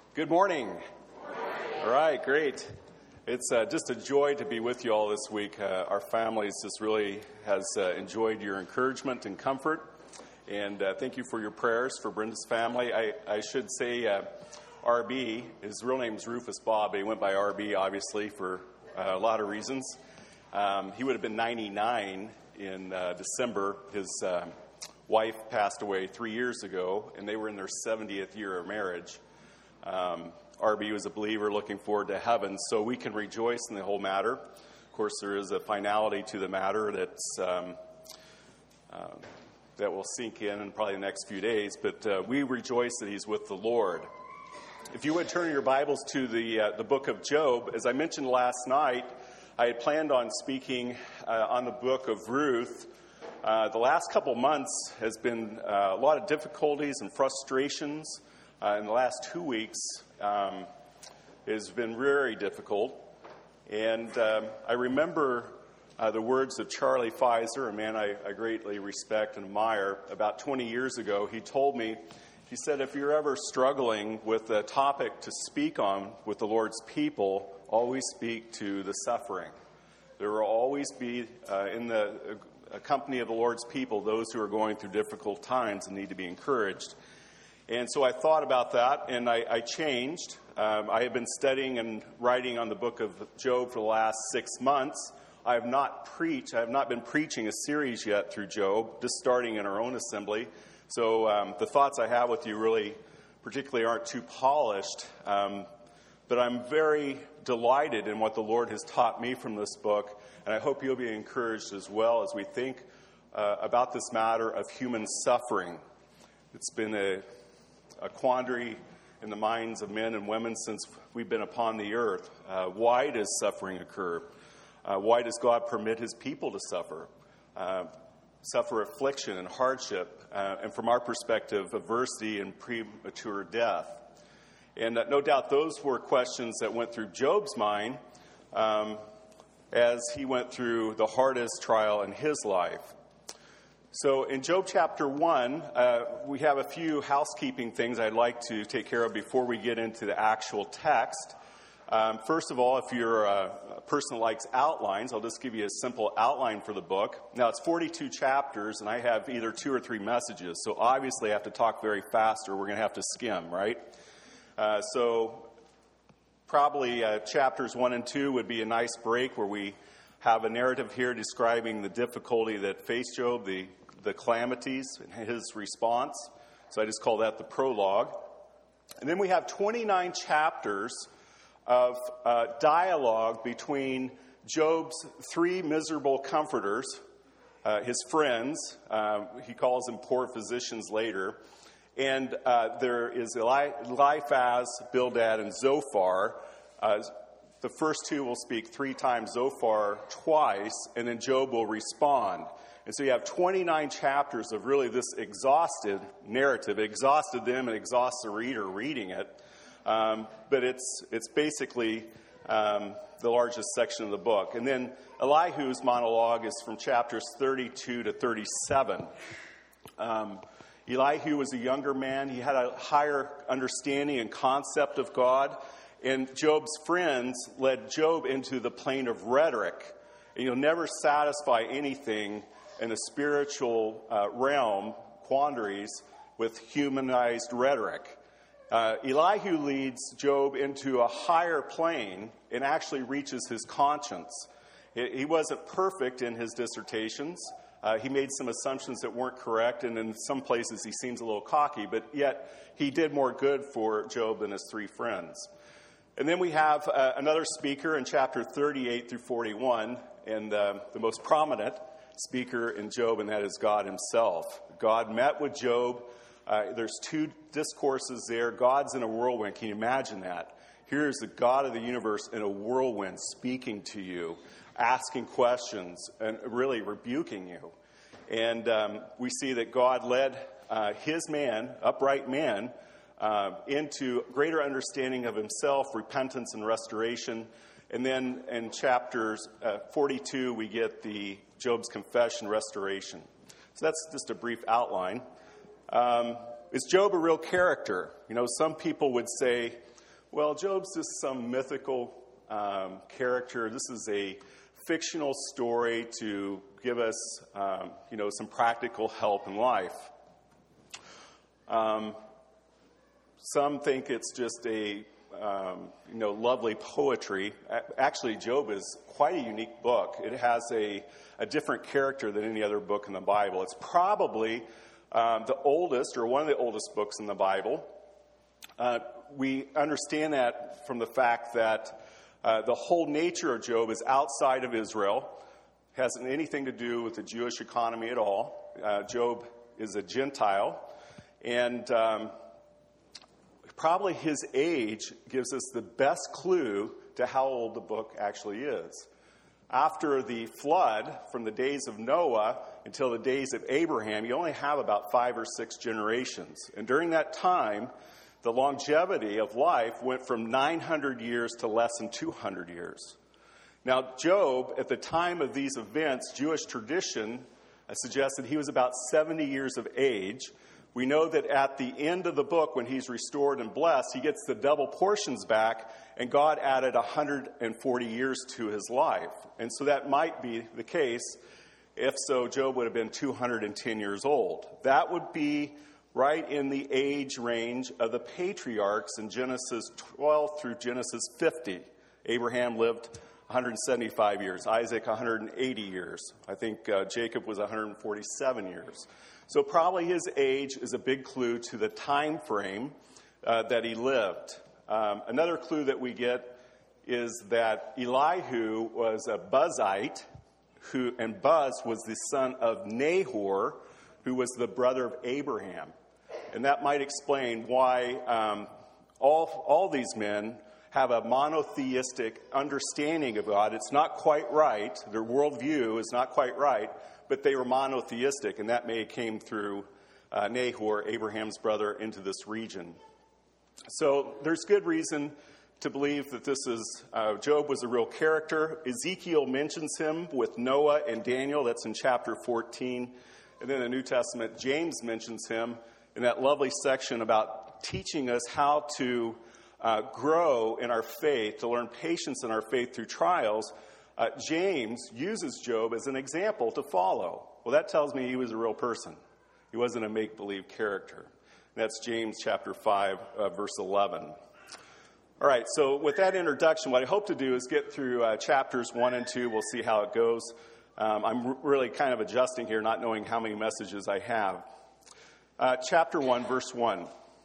Good morning. All right, great. It's just a joy to be with you all this week. Our families just really has enjoyed your encouragement and comfort. And thank you for your prayers for Brenda's family. I should say RB, his real name is Rufus Bob, but he went by RB, obviously, for a lot of reasons. He would have been 99 in December. His wife passed away 3 years ago, and they were in their 70th year of marriage. RB was a believer looking forward to heaven, so we can rejoice in the whole matter. Of course, there is a finality to the matter that will sink in probably the next few days, but we rejoice that he's with the Lord. If you would turn your Bibles to the book of Job, as I mentioned last night, I had planned on speaking on the book of Ruth. The last couple months has been a lot of difficulties and frustrations. In the last 2 weeks, it has been very difficult. And I remember the words of Charlie Pfizer, a man I greatly respect and admire. About 20 years ago, he told me, he said, if you're ever struggling with a topic to speak on with the Lord's people, always speak to the suffering. There will always be in the company of the Lord's people those who are going through difficult times and need to be encouraged. And so I thought about that, and I changed. I have been studying and writing on the book of Job for the last 6 months. I have not been preaching a series yet through Job, just starting in our own assembly. So the thoughts I have with you really particularly aren't too polished, but I'm very delighted in what the Lord has taught me from this book, and I hope you'll be encouraged as well as we think about this matter of human suffering. It's been a quandary in the minds of men and women since we've been upon the earth. Why does suffering occur? Why does God permit his people to suffer affliction and hardship, and from our perspective, adversity and premature death? And no doubt those were questions that went through Job's mind as he went through the hardest trial in his life. So in Job chapter 1, we have a few housekeeping things I'd like to take care of before we get into the actual text. First of all, if you're a person that likes outlines, I'll just give you a simple outline for the book. Now, it's 42 chapters, and I have either 2 or 3 messages, so obviously I have to talk very fast or we're going to have to skim, right? So probably chapters 1 and 2 would be a nice break where we have a narrative here describing the difficulty that faced Job, the calamities, and his response. So I just call that the prologue. And then we have 29 chapters of dialogue between Job's 3 miserable comforters, his friends. He calls them poor physicians later. And there is Eliphaz, Bildad, and Zophar. The first 2 will speak 3 times, Zophar twice, and then Job will respond. And so you have 29 chapters of really this exhausted narrative. It exhausted them and exhausts the reader reading it. But it's basically the largest section of the book. And then Elihu's monologue is from chapters 32 to 37. Elihu was a younger man. He had a higher understanding and concept of God. And Job's friends led Job into the plane of rhetoric. And you'll never satisfy anything in the spiritual realm, quandaries, with humanized rhetoric. Elihu leads Job into a higher plane and actually reaches his conscience. He wasn't perfect in his dissertations. He made some assumptions that weren't correct, and in some places he seems a little cocky, but yet he did more good for Job than his 3 friends. And then we have another speaker in chapter 38 through 41, and the most prominent speaker in Job, and that is God himself. God met with Job. There's 2 discourses there. God's in a whirlwind. Can you imagine that? Here's the God of the universe in a whirlwind speaking to you, asking questions, and really rebuking you. And we see that God led his man, upright man, into greater understanding of himself, repentance and restoration. And then in chapters 42, we get the Job's confession, restoration. So that's just a brief outline. Is Job a real character? You know, some people would say Well, Job's just some mythical character. This is a fictional story to give us, some practical help in life. Some think it's just a, lovely poetry. Actually, Job is quite a unique book. It has a different character than any other book in the Bible. It's probably the oldest or one of the oldest books in the Bible. We understand that from the fact that the whole nature of Job is outside of Israel, hasn't anything to do with the Jewish economy at all. Job is a Gentile, and probably his age gives us the best clue to how old the book actually is. After the flood, from the days of Noah until the days of Abraham, you only have about 5 or 6 generations. And during that time, the longevity of life went from 900 years to less than 200 years. Now, Job, at the time of these events, Jewish tradition suggested he was about 70 years of age. We know that at the end of the book, when he's restored and blessed, he gets the double portions back, and God added 140 years to his life. And so that might be the case. If so, Job would have been 210 years old. That would be right in the age range of the patriarchs in Genesis 12 through Genesis 50. Abraham lived 175 years, Isaac 180 years. I think Jacob was 147 years. So probably his age is a big clue to the time frame that he lived. Another clue that we get is that Elihu was a Buzite, and Buz was the son of Nahor, who was the brother of Abraham. And that might explain why all these men have a monotheistic understanding of God. It's not quite right. Their worldview is not quite right, but they were monotheistic, and that may have came through Nahor, Abraham's brother, into this region. So there's good reason to believe that this is Job was a real character. Ezekiel mentions him with Noah and Daniel. That's in chapter 14. And then in the New Testament, James mentions him in that lovely section about teaching us how to grow in our faith, to learn patience in our faith through trials. James uses Job as an example to follow. Well, that tells me he was a real person. He wasn't a make-believe character. And that's James chapter 5, verse 11. All right, so with that introduction, what I hope to do is get through chapters 1 and 2. We'll see how it goes. I'm really kind of adjusting here, not knowing how many messages I have. Chapter 1, verse 1.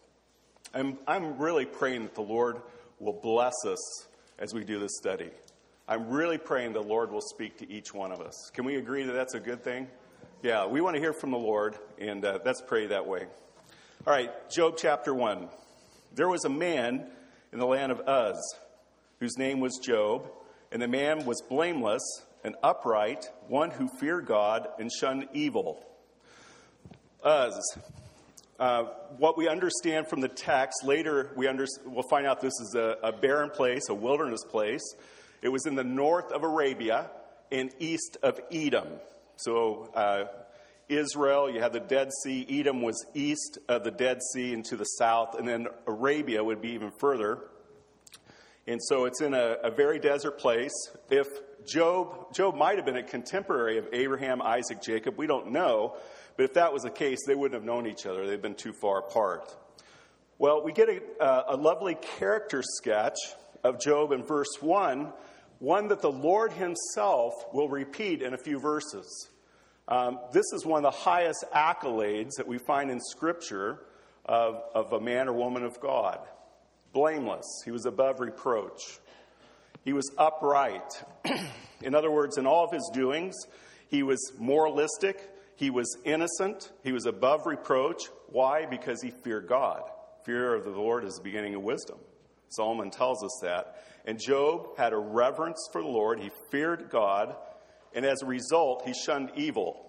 I'm really praying that the Lord will bless us as we do this study. I'm really praying the Lord will speak to each one of us. Can we agree that that's a good thing? Yeah, we want to hear from the Lord, and let's pray that way. All right, Job chapter 1. There was a man in the land of Uz, whose name was Job, and the man was blameless and upright, one who feared God and shunned evil. Uz. What we understand from the text, later we'll find out this is a barren place, a wilderness place. It was in the north of Arabia and east of Edom. So Israel, you have the Dead Sea. Edom was east of the Dead Sea and to the south, and then Arabia would be even further. And so it's in a very desert place. If Job might have been a contemporary of Abraham, Isaac, Jacob, we don't know. But if that was the case, they wouldn't have known each other. They'd been too far apart. Well, we get a lovely character sketch of Job in verse 1, one that the Lord himself will repeat in a few verses. This is one of the highest accolades that we find in Scripture of a man or woman of God. Blameless. He was above reproach. He was upright. In other words, in all of his doings, he was moralistic. He was innocent. He was above reproach. Why? Because he feared God. Fear of the Lord is the beginning of wisdom. Solomon tells us that. And Job had a reverence for the Lord. He feared God. And as a result, he shunned evil.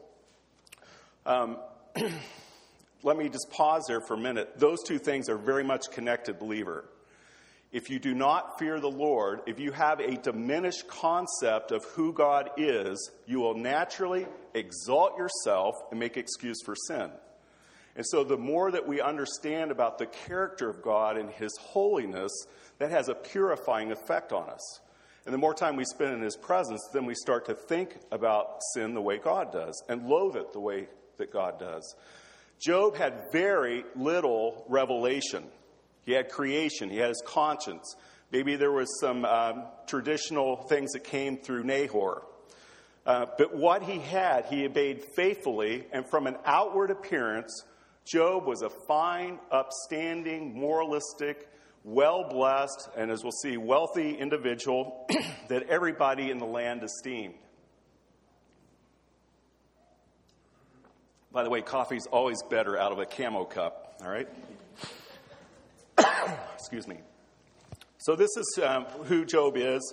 Let me just pause there for a minute. Those two things are very much connected, believer. If you do not fear the Lord, if you have a diminished concept of who God is, you will naturally exalt yourself and make excuse for sin. And so the more that we understand about the character of God and his holiness, that has a purifying effect on us. And the more time we spend in his presence, then we start to think about sin the way God does and loathe it the way that God does. Job had very little revelation. He had creation. He had his conscience. Maybe there was some traditional things that came through Nahor. But what he had, he obeyed faithfully. And from an outward appearance, Job was a fine, upstanding, moralistic, well-blessed, and as we'll see, wealthy individual that everybody in the land esteemed. By the way, coffee's always better out of a camo cup, all right? Excuse me. So this is who Job is.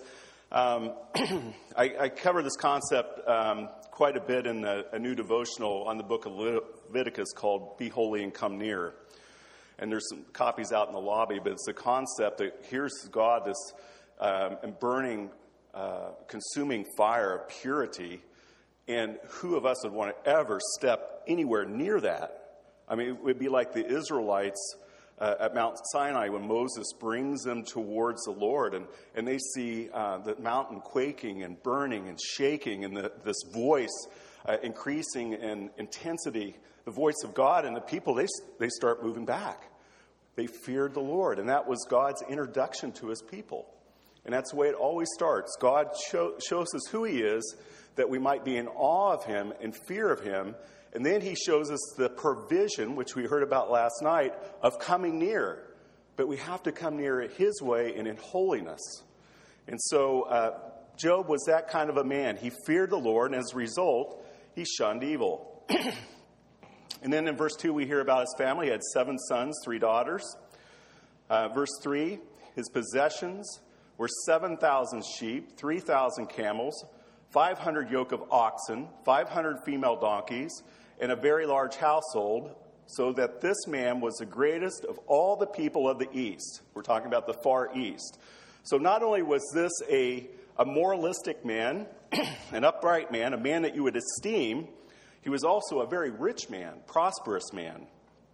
I cover this concept quite a bit in a new devotional on the book of Leviticus called Be Holy and Come Near. And there's some copies out in the lobby, but it's the concept that here's God, this burning, consuming fire of purity, and who of us would want to ever step anywhere near that? I mean, it would be like the Israelites at Mount Sinai when Moses brings them towards the Lord, and they see the mountain quaking and burning and shaking, and this voice increasing in intensity, the voice of God, and the people, they start moving back. They feared the Lord, and that was God's introduction to his people. And that's the way it always starts. God shows us who he is, that we might be in awe of him and fear of him. And then he shows us the provision, which we heard about last night, of coming near. But we have to come near it his way and in holiness. And so Job was that kind of a man. He feared the Lord, and as a result, he shunned evil. And then in verse 2, we hear about his family. He had 7 sons, 3 daughters. Verse 3, his possessions were 7,000 sheep, 3,000 camels, 500 yoke of oxen, 500 female donkeys, and a very large household, so that this man was the greatest of all the people of the East. We're talking about the Far East. So not only was this a moralistic man, an upright man, a man that you would esteem, he was also a very rich man, prosperous man.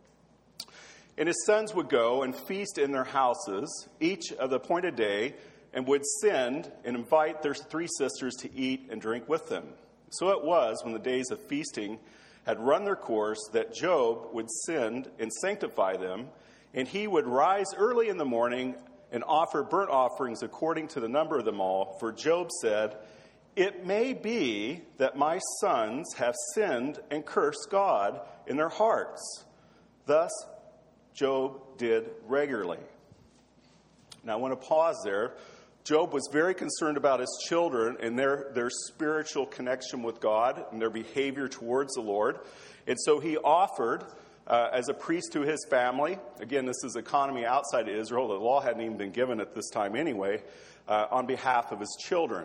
And his sons would go and feast in their houses, each of the appointed day, and would send and invite their 3 sisters to eat and drink with them. So it was, when the days of feasting had run their course, that Job would send and sanctify them, and he would rise early in the morning and offer burnt offerings according to the number of them all. For Job said, "It may be that my sons have sinned and cursed God in their hearts." Thus, Job did regularly. Now, I want to pause there. Job was very concerned about his children and their spiritual connection with God and their behavior towards the Lord. And so he offered, as a priest to his family, again, this is economy outside of Israel, the law hadn't even been given at this time anyway, on behalf of his children.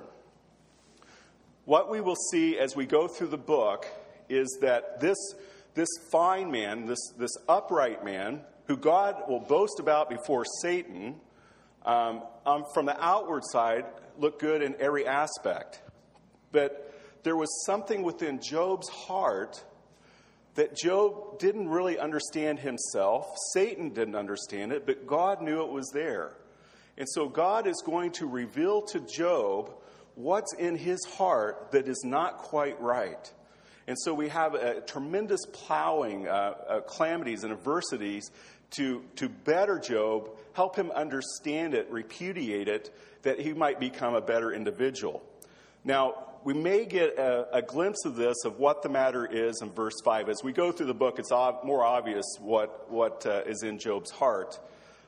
What we will see as we go through the book is that this fine man, this upright man, who God will boast about before Satan, from the outward side, looked good in every aspect. But there was something within Job's heart that Job didn't really understand himself. Satan didn't understand it, but God knew it was there. And so God is going to reveal to Job what's in his heart that is not quite right. And so we have a tremendous plowing, calamities and adversities to better Job, help him understand it, repudiate it, that he might become a better individual. Now, we may get a glimpse of this, of what the matter is in verse 5. As we go through the book, it's more obvious what is in Job's heart.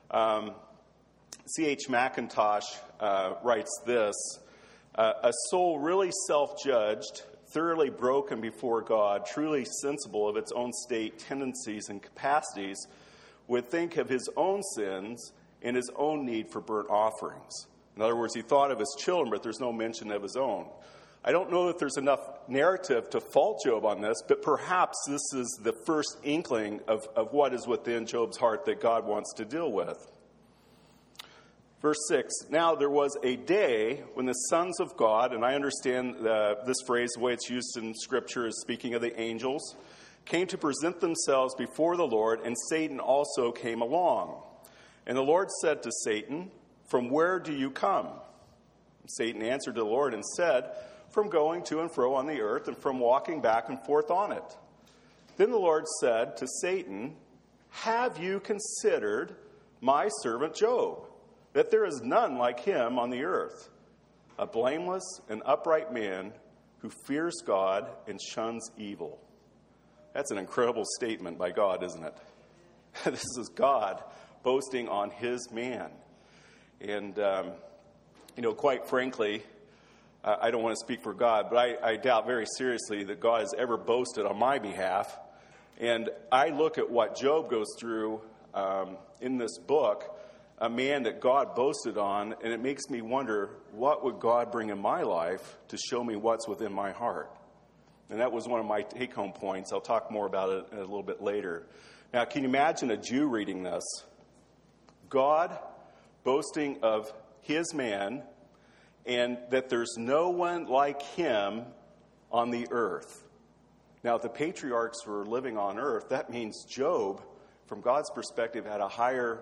C.H. Mackintosh writes this, "A soul really self-judged, thoroughly broken before God, truly sensible of its own state, tendencies, and capacities, would think of his own sins and his own need for burnt offerings." In other words, he thought of his children, but there's no mention of his own. I don't know that there's enough narrative to fault Job on this, but perhaps this is the first inkling of what is within Job's heart that God wants to deal with. Verse 6, "Now there was a day when the sons of God," and I understand this phrase, the way it's used in Scripture is speaking of the angels, came to present themselves before the Lord, and Satan also came along. And the Lord said to Satan, "From where do you come?" Satan answered the Lord and said, "From going to and fro on the earth, and from walking back and forth on it." Then the Lord said to Satan, "Have you considered my servant Job, that there is none like him on the earth, a blameless and upright man who fears God and shuns evil?" That's an incredible statement by God, isn't it? This is God boasting on his man. And, quite frankly, I don't want to speak for God, but I doubt very seriously that God has ever boasted on my behalf. And I look at what Job goes through in this book, a man that God boasted on, and it makes me wonder, what would God bring in my life to show me what's within my heart? And that was one of my take-home points. I'll talk more about it a little bit later. Now, can you imagine a Jew reading this? God boasting of his man, and that there's no one like him on the earth. Now, if the patriarchs were living on earth, that means Job, from God's perspective, had a higher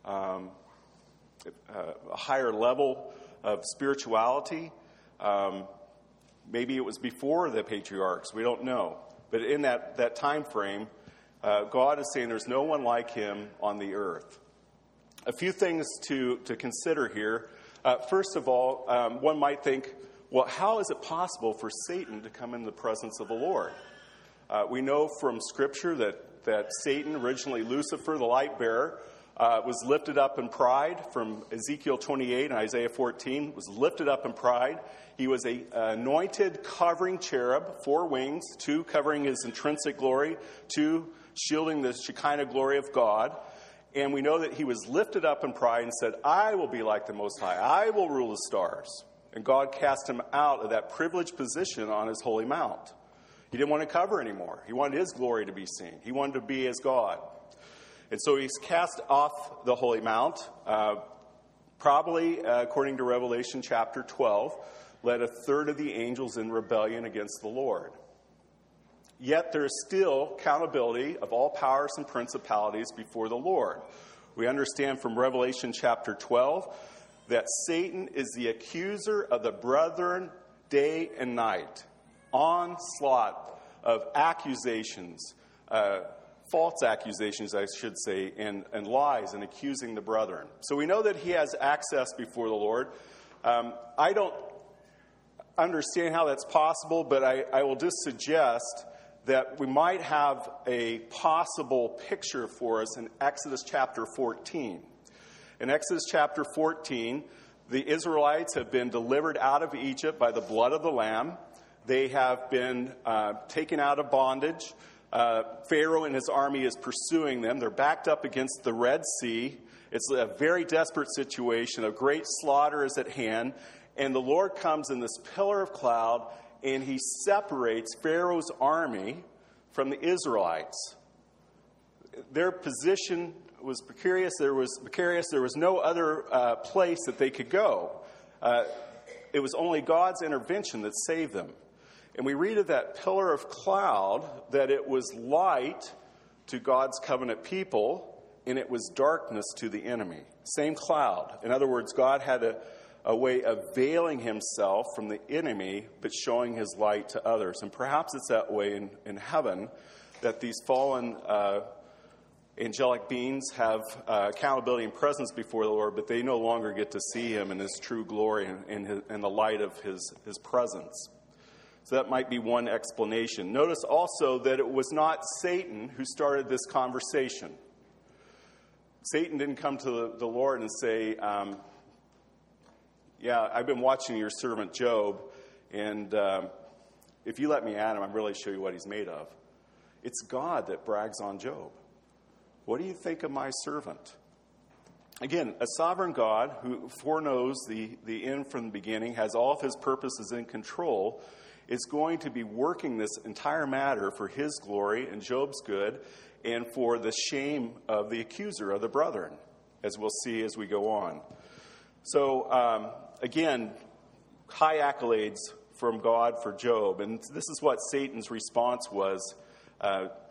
level of spirituality. Maybe it was before the patriarchs. We don't know. But in that time frame, God is saying there's no one like him on the earth. A few things to consider here. First of all, one might think, well, how is it possible for Satan to come in the presence of the Lord? We know from Scripture that Satan, originally Lucifer, the light bearer, was lifted up in pride. From Ezekiel 28 and Isaiah 14, was lifted up in pride. He was an anointed covering cherub, 4 wings, 2 covering his intrinsic glory, 2 shielding the Shekinah glory of God. And we know that he was lifted up in pride and said, "I will be like the Most High. I will rule the stars." And God cast him out of that privileged position on his holy mount. He didn't want to cover anymore. He wanted his glory to be seen. He wanted to be as God. And so he's cast off the holy mount, probably, according to Revelation chapter 12, led a third of the angels in rebellion against the Lord. Yet there is still accountability of all powers and principalities before the Lord. We understand from Revelation chapter 12 that Satan is the accuser of the brethren day and night. Onslaught of accusations, false accusations, I should say, and lies and accusing the brethren. So we know that he has access before the Lord. I don't understand how that's possible, but I will just suggest that we might have a possible picture for us in Exodus chapter 14. In Exodus chapter 14, the Israelites have been delivered out of Egypt by the blood of the Lamb. They have been taken out of bondage. Pharaoh and his army is pursuing them. They're backed up against the Red Sea. It's a very desperate situation. A great slaughter is at hand. And the Lord comes in this pillar of cloud, and he separates Pharaoh's army from the Israelites. Their position was precarious. There was no other place that they could go. It was only God's intervention that saved them. And we read of that pillar of cloud that it was light to God's covenant people, and it was darkness to the enemy. Same cloud. In other words, God had a way of veiling himself from the enemy, but showing his light to others. And perhaps it's that way in heaven, that these fallen angelic beings have accountability and presence before the Lord, but they no longer get to see him in his true glory and in the light of his presence. So that might be one explanation. Notice also that it was not Satan who started this conversation. Satan didn't come to the Lord and say, yeah, I've been watching your servant Job, and if you let me at him, I'll really show you what he's made of. It's God that brags on Job. What do you think of my servant? Again, a sovereign God who foreknows the end from the beginning, has all of his purposes in control, is going to be working this entire matter for his glory and Job's good, and for the shame of the accuser of the brethren, as we'll see as we go on. So, again, high accolades from God for Job. And this is what Satan's response was